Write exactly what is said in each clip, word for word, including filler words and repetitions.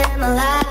мала.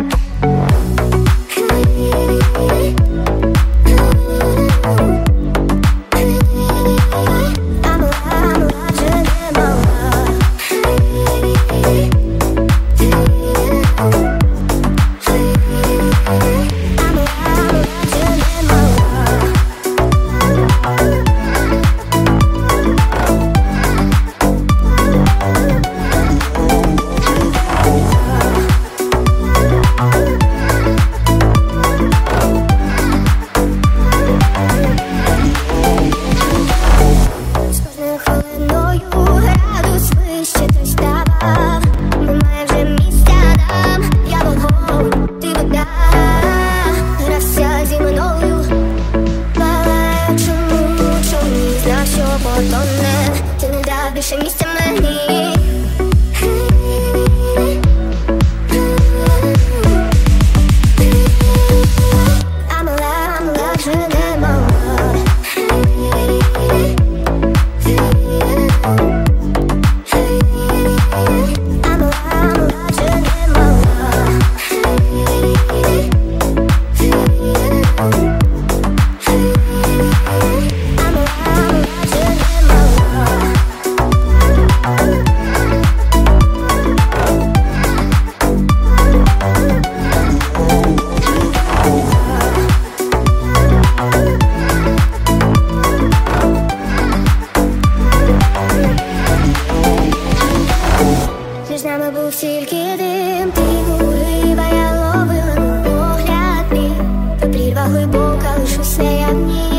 Ти не дав більше місця мені. А мала, а мала вже не мала. А мала, а мала вже не мала. Між нами був тільки дим, ти риба, я ловила погляд мій. Та прірва глибока, лиш у снеї.